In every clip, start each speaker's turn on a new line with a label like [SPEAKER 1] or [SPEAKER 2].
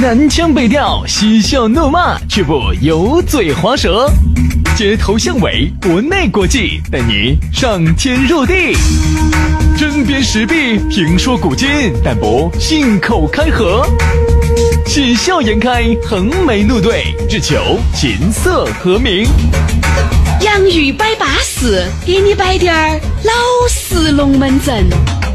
[SPEAKER 1] 南腔北调，嬉笑怒骂，却不油嘴滑舌。街头巷尾，国内国际，带你上天入地。针砭时弊，评说古今，但不信口开河。喜笑颜开，横眉怒对，只求琴瑟和鸣。
[SPEAKER 2] 洋芋摆巴士，给你摆点儿老式龙门阵。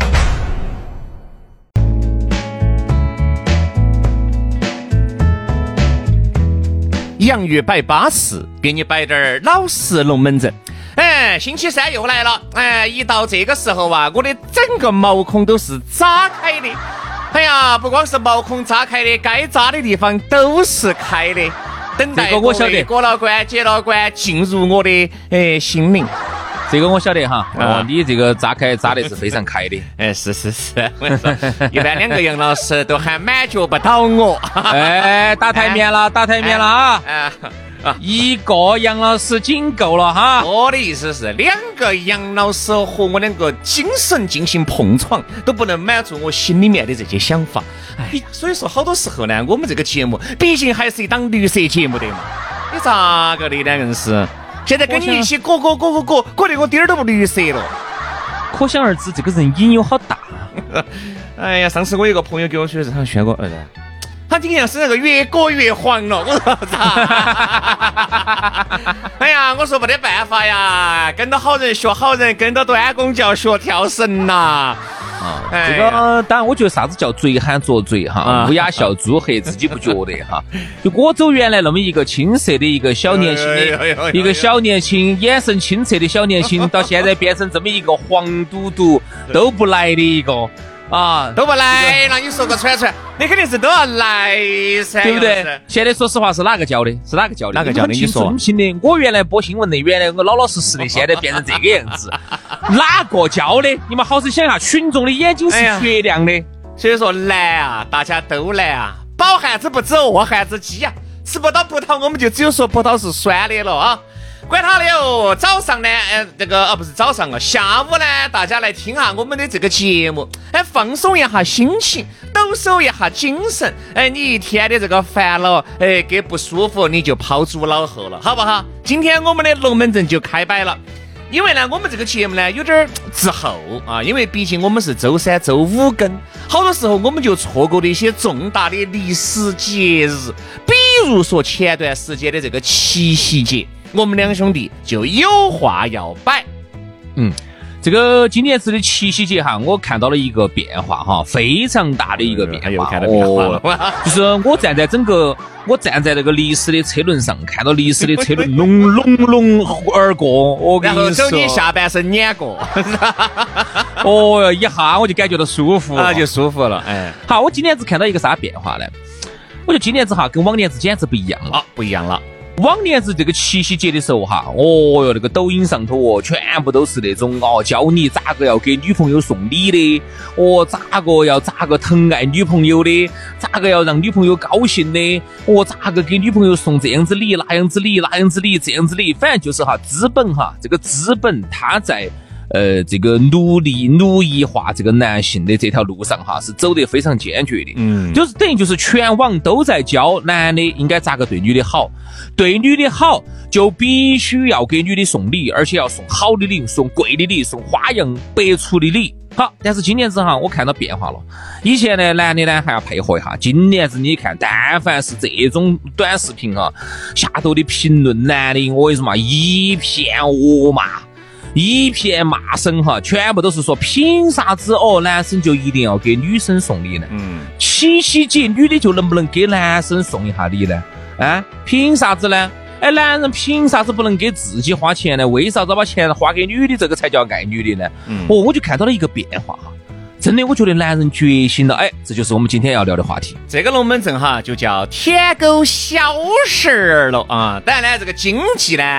[SPEAKER 3] 洋芋摆巴士，给你摆点儿老式龙门阵。星期三又来了，一到这个时候啊，我的整个毛孔都是扎开的。不光是毛孔扎开的，该扎的地方都是开的，等待各位过了关、接了关进入我的心灵。
[SPEAKER 4] 这个我晓得哈，你这个扎开扎的是非常开的。
[SPEAKER 3] 是，我跟你说，一般两个杨老师都还满足不到我。
[SPEAKER 4] 打台面了啊！一个杨老师仅够了哈。
[SPEAKER 3] 我的意思是，两个杨老师和我两个精神进行碰撞，都不能满足我心里面的这些想法。所以说好多时候呢，我们这个节目毕竟还是一档绿色节目的嘛。你咋个的呢？硬是现在跟你一起裹得我点儿都不绿色了。
[SPEAKER 4] 可想而知，这个人瘾有好大。
[SPEAKER 3] 上次我有个朋友给我说，他选过他今天是那个越裹越黄了，我说我说没得办法呀，跟到好人学好人，跟到端公就要学跳绳呐。
[SPEAKER 4] 这个当然，我觉得啥子叫嘴喊着嘴哈，乌鸦笑猪黑，自己不觉得哈。就我走原来那么一个青涩的一个小年轻的一个小年轻，眼神清澈的小年轻，到现在变成这么一个黄嘟嘟都不来的一个。
[SPEAKER 3] 都不来，那你说个串，你肯定是都要来噻，
[SPEAKER 4] 对不对？现在说实话是哪个教的？哪个教的？你说。我原来播新闻的，原来我老实的，现在变成这个样子，哪个教的？你们好生想一下，群众的眼睛是雪亮的。
[SPEAKER 3] 所以说来啊，大家都来啊，饱汉子不知饿汉子饥啊，吃不到葡萄我们就只有说葡萄是酸的了啊。管他的哦，早上呢，不是早上了，下午呢，大家来听下我们的这个节目，放松一下心情，抖擞一下精神，你一天的这个烦恼，给不舒服，你就抛诸脑后了，好不好？今天我们的龙门阵就开摆了，因为呢，我们这个节目呢有点滞后啊，因为毕竟我们是周三、周五更，好多时候我们就错过了一些重大的历史节日，比如说前段时间的这个七夕节。我们两兄弟就有话要摆。
[SPEAKER 4] 这个今年子的七夕节哈，我看到了一个变化哈，非常大的一个变化。就是我站在那个历史的车轮上，看到历史的车轮隆而过，我跟你说，然后
[SPEAKER 3] 走你下半身碾过，
[SPEAKER 4] 一下我就感觉到舒服
[SPEAKER 3] 就舒服了。
[SPEAKER 4] 好，我今年子看到一个啥变化呢？我觉得今年子哈跟往年子简直不一样了，
[SPEAKER 3] 不一样了。
[SPEAKER 4] 往年子这个七夕节的时候哈，那个抖音上头全部都是那种教你咋个要给女朋友送礼的，咋个疼爱女朋友的，咋个要让女朋友高兴的，咋个给女朋友送这样子礼那样子礼这样子礼，反正就是资本它在这个奴役化这个男性的这条路上是走得非常坚决的。就是等于就是全网都在教男的应该咋个对女的好，对女的好就必须要给女的送礼，而且要送好的礼，送贵的礼，送花样百出的礼。好，但是今年子我看到变化了。以前呢，男的呢还要配合一下，今年子你看，但凡是这种短视频下头的评论，男的我跟你说嘛，一片恶骂。一片骂声全部都是说凭啥子男生就一定要给女生送礼呢？七夕节女的就能不能给男生送一下礼呢？凭啥子呢？男人凭啥子不能给自己花钱呢？为啥子把钱花给女的，这个才叫爱女的呢？我就看到了一个变化真的，我觉得男人觉醒了，这就是我们今天要聊的话题。
[SPEAKER 3] 这个龙门阵就叫舔狗小事了啊！当然呢，这个经济呢，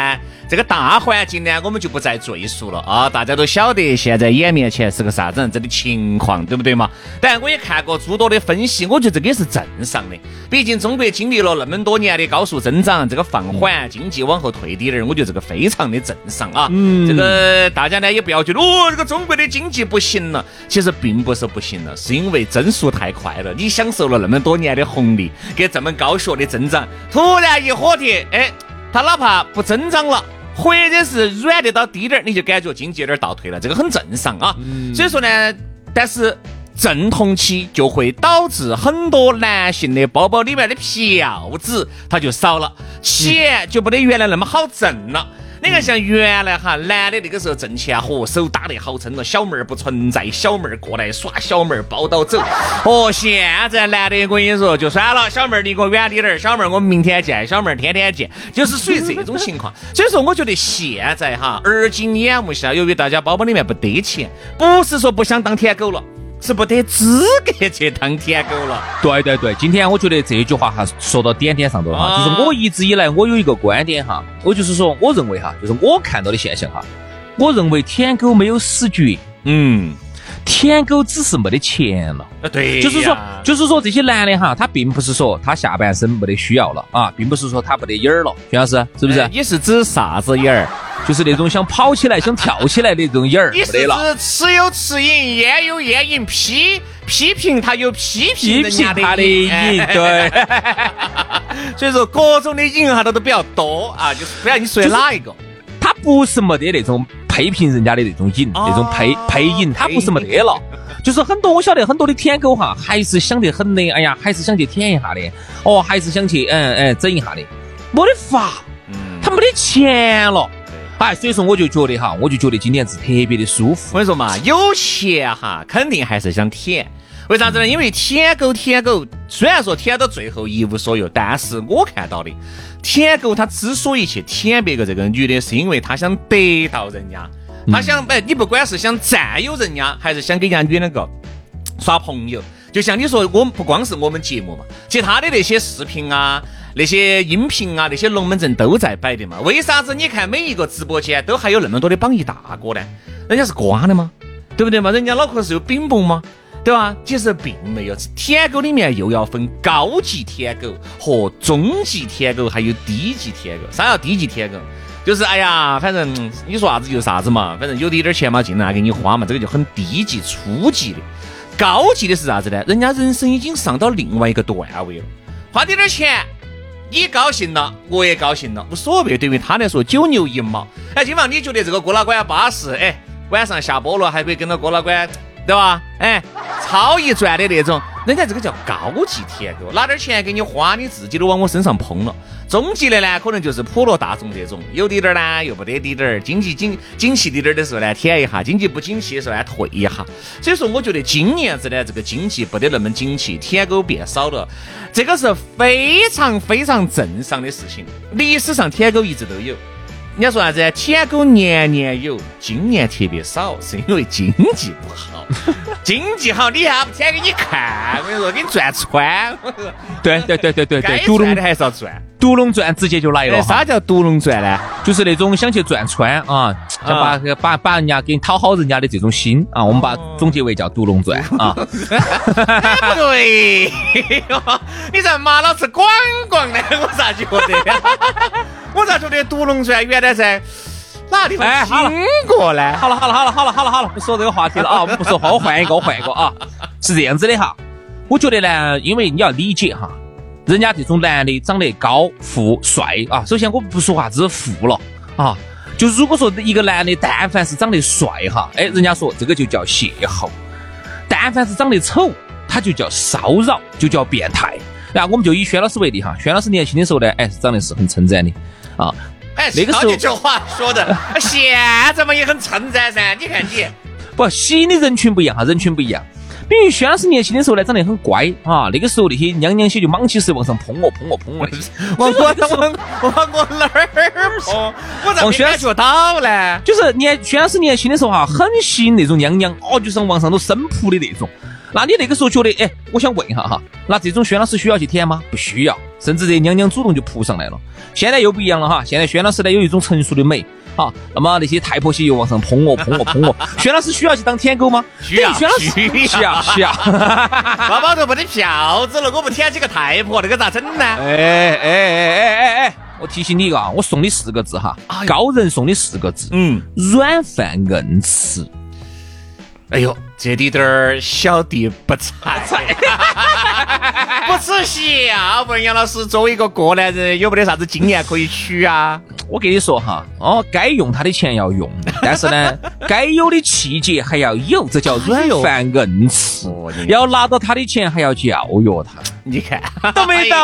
[SPEAKER 3] 这个大环境呢，我们就不再赘述了啊，大家都晓得现在眼面前是个啥子样子的情况，对不对嘛？当然我也看过诸多的分析，我觉得这个也是正常的。毕竟中国经历了那么多年的高速增长，这个放缓，经济往后退低点，我觉得这个非常的正常啊。这个大家呢也不要觉得这个中国的经济不行了，其实并不是不行了，是因为增速太快了，你享受了那么多年的红利，给这么高速的增长，突然一火贴，它哪怕不增长了，或者是软得到低点，你就感觉经济有点倒退了，这个很正常啊。所以说呢，但是阵痛期就会导致很多男性的包包里面的票子它就少了，钱就不得原来那么好挣了。你看像原来哈，男的那个时候挣钱手打得好撑了，小妹儿不存在，小妹儿过来耍小妹儿包到走。现在男的我跟你说就算了，小妹儿离我远点，小妹儿我们明天见，小妹儿天天见，就是属于这种情况。所以说我觉得现在哈，而今眼目下，由于大家包包里面不得钱，不是说不想当舔狗了，是不得资格去当舔狗了。
[SPEAKER 4] 对，今天我觉得这句话哈说到点点上头了哈，就是我一直以来我有一个观点哈，我就是说我认为哈，就是我看到的现象哈，我认为舔狗没有死绝，舔狗只是没得钱了。
[SPEAKER 3] 对，
[SPEAKER 4] 就是说这些男的哈，他并不是说他下半身没得需要了啊，并不是说他没得眼儿了，徐老师是不是？
[SPEAKER 3] 你是指啥子眼儿？
[SPEAKER 4] 就是那种想跑起来想跳起来的这种眼儿，
[SPEAKER 3] 你是指吃有吃瘾，烟有烟瘾，批评他有批评人家的瘾，
[SPEAKER 4] 对。
[SPEAKER 3] 所以说各种的瘾哈都比较多啊，就是不知道你说的哪一个？
[SPEAKER 4] 他不是没得那种批评人家的那种瘾，那种配瘾，他不是没得了。就是很多我晓得很多的舔狗哈，还是想得很的，哎呀，还是想去舔一下的，还是想去整一下的，没得法，他没得钱了。所以说我就觉得今天是特别的舒服。
[SPEAKER 3] 我跟你说嘛，有钱哈，肯定还是想舔。为啥子呢？因为舔狗，虽然说舔到最后一无所有，但是我看到的舔狗他之所以去舔别个这个女的，是因为他想得到人家，他想你不管是想占有人家，还是想跟人家女那个耍朋友。就像你说，我们不光是我们节目嘛，其他的那些视频啊，那些音频啊，那些龙门阵都在摆的嘛。为啥子你看每一个直播间都还有那么多的榜一大哥呢？人家是瓜的吗？对不对嘛？人家脑壳是有饼崩吗？对吧？其实并没有。舔狗里面又要分高级舔狗和中级舔狗，还有低级舔狗。啥叫低级舔狗？就是哎呀，反正你说啥子就啥子嘛，反正有点钱嘛，尽量给你花嘛，这个就很低级初级的。高级的是啥子呢？人家人生已经上到另外一个段位了，花点钱，你高兴了，我也高兴了，无所谓。对于他来说，九牛一毛。今晚你觉得这个郭老倌巴适，晚上下播了还可以跟到郭老倌，对吧？超一转的那种，人家这个叫高级舔狗，拿点钱给你花，你自己都往我身上碰了。中级的呢，可能就是普罗大众这种，有滴点呢，又不得滴点，经济景气滴点的时候呢，舔一下；经济不景气的时候呢，退一下。所以说，我觉得今年子呢，这个经济不得那么景气，舔狗变少了，这个是非常非常正常的事情。历史上舔狗一直都有。人家说啥子？舔狗年年有，今年特别少，是因为经济不好。经济好，你还不舔给你看？我跟你说，给你转穿。
[SPEAKER 4] 对，
[SPEAKER 3] 该赚的还是要赚。
[SPEAKER 4] 独龙钻直接就来了。
[SPEAKER 3] 啥叫独龙钻呢？
[SPEAKER 4] 就是那种想去转穿啊，想把人家给你讨好人家的这种心啊，我们把总结为叫独龙钻啊。
[SPEAKER 3] 不对，你在骂老子广广呢？我咋觉得？我咋觉得独龙钻原来在哪地方听过呢？
[SPEAKER 4] 好了，不说这个话题了啊，我们不说话，我换一个啊。是这样子的哈，我觉得呢，因为你要理解哈。人家这种男的长得高富帅啊，首先我不说啥子富了啊，就如果说一个男的但凡是长得帅哈，人家说这个就叫邂逅；但凡是长得丑，他就叫骚扰，就叫变态。那我们就以轩老师为例哈，轩老师年轻的时候呢，长得是很称赞的啊。那个时候
[SPEAKER 3] 这话说的，现在嘛也很称赞噻。你看你，
[SPEAKER 4] 不吸引的人群不一样哈，人群不一样。比如轩老师年轻的时候呢，长得很乖啊，那个时候那些娘娘些就莽起时往上捧我，往
[SPEAKER 3] 哪儿捧？我咋没感觉到呢？
[SPEAKER 4] 就是轩老师年轻的时候哈，很吸引那种娘娘哦，就像往上都生扑的那种。 那你那个时候觉得，哎，我想问一下哈，那这种轩老师需要去舔吗？不需要，甚至这娘娘主动就扑上来了。现在又不一样了哈，现在轩老师呢有一种成熟的美。好，那么那些太婆些又往上捧我。轩老师需要去当舔狗吗？
[SPEAKER 3] 需要。包包头没得票子了，我不舔几个太婆，那个咋整呢？
[SPEAKER 4] 哎，我提醒你一个啊，我送你4个字哈，高人送你4个字，软饭硬吃。
[SPEAKER 3] 哎呦，这里点儿小弟不才，不耻笑。问杨老师，作为一个过来人，有没得啥子经验可以取啊？
[SPEAKER 4] 我跟你说哈，该用他的钱要用，但是呢，该有的气节还要有，这叫软饭硬吃。要拿到他的钱还要教育他。
[SPEAKER 3] 你看，
[SPEAKER 4] 懂没懂？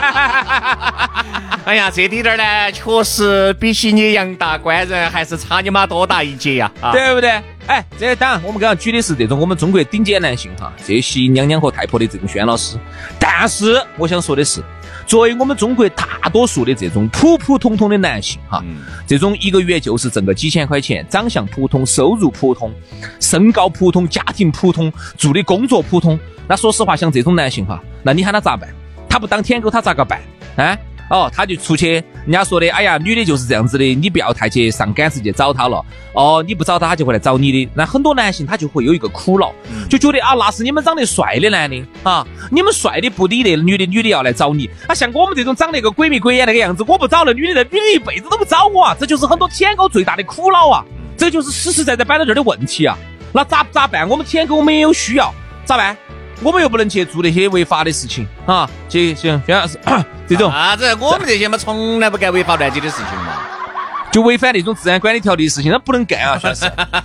[SPEAKER 3] 哎呀，这里点儿呢，确实比起你杨大官人还是差你妈多大一截呀，
[SPEAKER 4] 对不对？哎，这当然，我们刚刚举的是这种我们中国顶尖男性哈，这些娘娘和太婆的这种轩老师。但是我想说的是，作为我们中国大多数的这种普普通通的男性哈，这种一个月就是挣个几千块钱，长相普通，收入普通，身高普通，家庭普通，做的工作普通，那说实话，像这种男性哈，那你喊他咋办？他不当舔狗，他咋个办？啊？他就出去，人家说的，哎呀，女的就是这样子的，你不要太去上赶时去找她了。你不找她，她就会来找你的。那很多男性他就会有一个苦恼，就觉得啊，那是你们长得帅的男的啊，你们帅的不理那女的要来找你。像我们这种长得个鬼迷鬼眼那个样子，我不找那女的一辈子都不找我啊。这就是很多舔狗最大的苦恼啊，这就是实实在在摆到这儿的问题啊。那咋办？我们舔狗我们也有需要，咋办？我们又不能去做那些违法的事情啊！行，这样是这种
[SPEAKER 3] 啥子？我们这些嘛，从来不干违法乱纪的事情嘛，
[SPEAKER 4] 就违反那种治安管理条例的事情，那不能干啊！算是。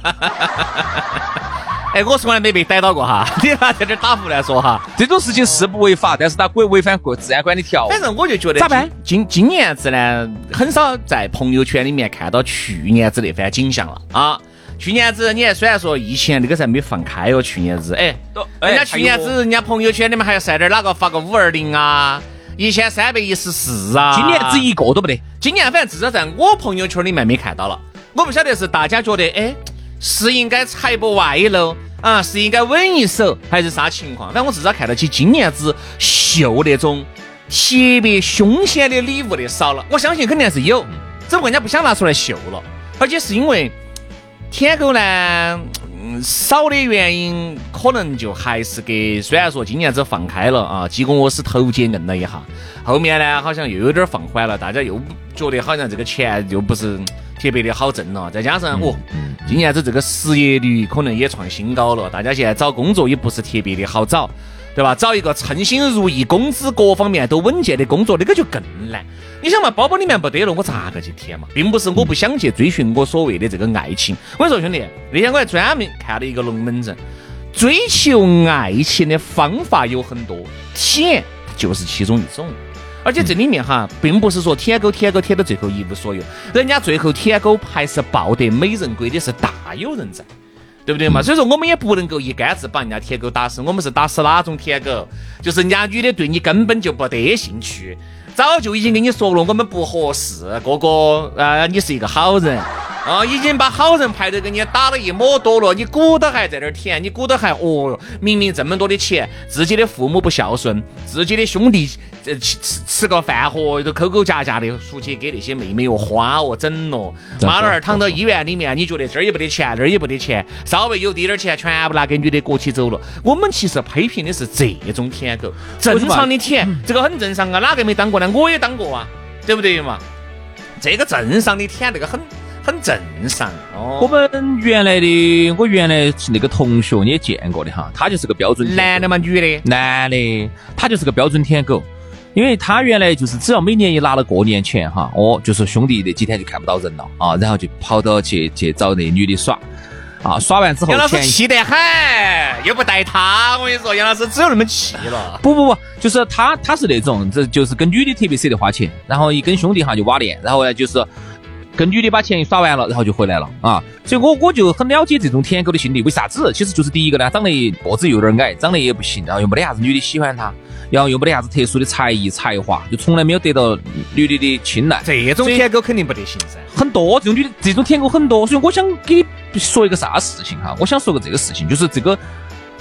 [SPEAKER 3] 哎，我从来没被逮到过哈，你还在这打胡乱说哈。
[SPEAKER 4] 这种事情是不违法，但是他违反过治安管理条例。
[SPEAKER 3] 反正我就觉得
[SPEAKER 4] 咋办？
[SPEAKER 3] 今年子呢，很少在朋友圈里面看到去年子那番景象了啊。去年子你还虽然说疫情那个时候没放开哦，去年子人家去年子人家朋友圈里面还要晒点哪个发个520啊，1314啊，
[SPEAKER 4] 今年只一个都不得。
[SPEAKER 3] 今年反正至少在我朋友圈里面没看到了，我不晓得是大家觉得是应该踩不歪喽啊，是应该稳一手还是啥情况？反正我至少看到起今年子秀那种特别凶险的礼物的少了，我相信肯定是有，只不过人家不想拿出来秀了，而且是因为舔狗呢少的原因，可能就还是给虽然说今年子放开了啊，结果我是头节硬了一下，后面呢好像又有点放缓了，大家又觉得好像这个钱又不是特别的好挣了，再加上今年子这个失业率可能也创新高了，大家现在找工作也不是特别的好找，对吧？找一个称心如意、工资各方面都稳健的工作，那个就更难。你想嘛，包包里面不得了，我咋个去舔嘛？并不是我不想去追寻我所谓的这个爱情。我跟你说兄弟，那天我还专门看了一个龙门阵，追求爱情的方法有很多，舔就是其中一种。而且这里面哈，并不是说舔狗舔到最后一无所有，人家最后舔狗还是抱得美人归的是大有人在。对不对嘛？所以说我们也不能够一竿子把人家舔狗打死，我们是打死哪种舔狗？就是人家女的对你根本就不得兴趣，早就已经跟你说了我们不合适，哥哥你是一个好人啊，已经把好人牌都给你打了一抹多了，你鼓捣还在那儿舔，你鼓捣还明明这么多的钱，自己的父母不孝顺，自己的兄弟吃个饭盒都抠抠夹夹的出去给那些妹妹花整了，妈老儿躺到医院里面，你觉得这儿也不得钱，那儿也不得钱，稍微有滴点钱全部拿给女的裹起走了。我们其实批评的是这种舔狗，正常的舔这个很正常啊，哪个没当过呢？我也当过啊，对不对嘛？这个正常的舔那个很正常哦。
[SPEAKER 4] 我原来那个同学你也见过的哈，他就是个标准
[SPEAKER 3] 男的吗？女的？
[SPEAKER 4] 男的，他就是个标准舔狗。因为他原来就是只要每年一拿了过年钱哈，就是兄弟那几天就看不到人了啊，然后就跑到去找那女的耍啊，耍完之后
[SPEAKER 3] 杨老师气得很，又不带他，我跟你说杨老师只有那么气了。
[SPEAKER 4] 不，就是他是那种，这就是跟女的特别舍得花钱，然后一跟兄弟哈就挖脸，然后呢就是跟女的把钱耍完了，然后就回来了啊。所以我就很了解这种舔狗的心理。为啥子？其实就是第一个呢，长得个子有点矮，长得也不行，然后又没得啥子女的喜欢他，然后又没得啥子特殊的才艺才华，就从来没有得到女的的青睐。
[SPEAKER 3] 这种舔狗肯定不得行噻，
[SPEAKER 4] 很多这种女的这种舔狗很多。所以我想给你说一个啥事情哈，我想说个这个事情，就是这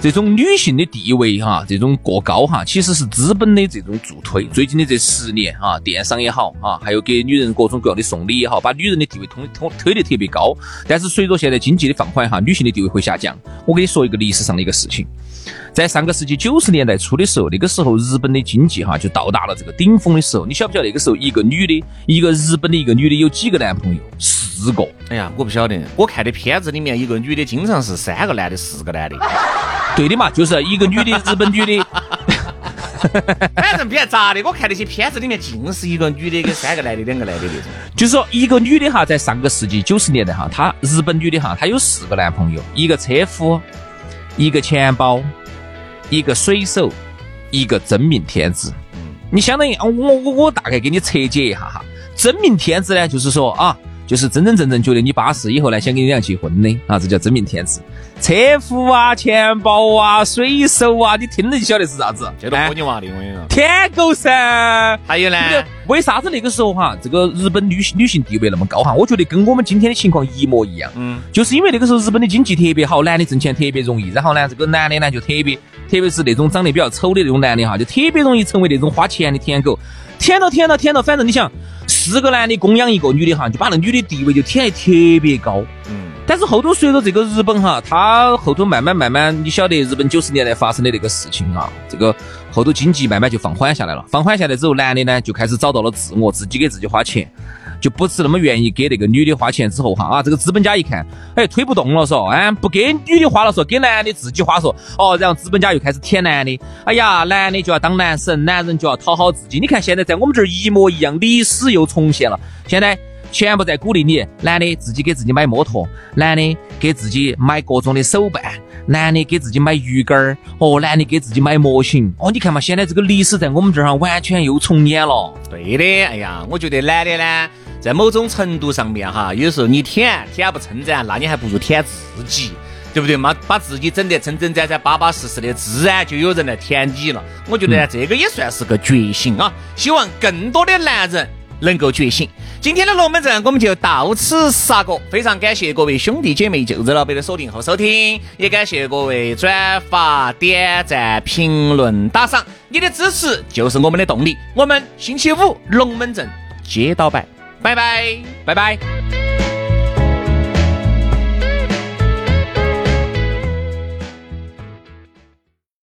[SPEAKER 4] 这种女性的地位哈，这种过高哈，其实是资本的这种助推。最近的这10年啊，电商也好啊，还有给女人各种各样的送礼也好，把女人的地位推得特别高。但是随着现在经济的放缓哈，女性的地位会下降。我跟你说一个历史上的一个事情，在上个世纪90年代初的时候，那个时候日本的经济哈就到达了这个顶峰的时候。你晓不晓得那个时候一个日本的一个女的有几个男朋友？4个。
[SPEAKER 3] 哎呀，我不晓得，我看的片子里面一个女的经常是3个男的4个男的。
[SPEAKER 4] 对的嘛，就是一个女的，日本女的。
[SPEAKER 3] 反正别杂的，我看那些片子里面尽是一个女的跟3个男的2个男的那种。
[SPEAKER 4] 就是说一个女的哈，在上个世纪90年代哈，她日本女的哈，她有4个男朋友，一个车夫，一个钱包，一个水手，一个真命天子。你相当于我大概给你拆解一下哈，真命天子呢，就是说啊，就是真真正正觉得你巴适，以后呢想跟你俩结婚的啊，这叫真命天子。车夫啊，钱包啊，水手啊，你听了就晓得是啥子。
[SPEAKER 3] 这都和你娃的，我跟你说。
[SPEAKER 4] 天狗噻。
[SPEAKER 3] 还有呢，
[SPEAKER 4] 为啥子那个时候哈，这个日本女性地位那么高哈？我觉得跟我们今天的情况一模一样。就是因为那个时候日本的经济特别好，男的挣钱特别容易，然后呢，这个男的呢就特别是那种长得比较丑的那种男的哈，就特别容易成为那种花钱的舔狗。舔到，反正你想4个男的供养一个女的哈，就把那女的地位就舔得特别高。但是后头随着这个日本哈，它后头慢慢，你晓得日本90年代发生的那个事情啊，这个后头经济慢慢就放缓下来了。放缓下来之后，男的呢就开始找到了自我，自己给自己花钱，就不是那么愿意给那个女的花钱。之后哈啊，这个资本家一看，哎，推不动了说，不给女的花了说，给男的自己花说，然后资本家又开始舔男的，哎呀，男的就要当男神，男人就要讨好自己。你看现在在我们这儿一模一样，历史又重现了。现在全部在鼓励你，男的自己给自己买摩托，男的给自己买各种的手办，男的给自己买鱼竿男的给自己买模型你看嘛，现在这个历史在我们这儿完全又重演了。
[SPEAKER 3] 对的，哎呀，我觉得男的呢，在某种程度上面哈，有时候你舔不称赞，那你还不如舔自己，对不对嘛？把自己整得真真在巴巴适适的，自然就有人来舔你了。我觉得这个也算是个觉醒啊！希望更多的男人能够觉醒。今天的龙门阵我们就到此杀过，非常感谢各位兄弟姐妹、舅子老辈的锁定和收听，也感谢各位转发、点赞、评论、打赏，你的支持就是我们的动力。我们星期五龙门阵接到拜，拜拜，
[SPEAKER 4] 拜拜。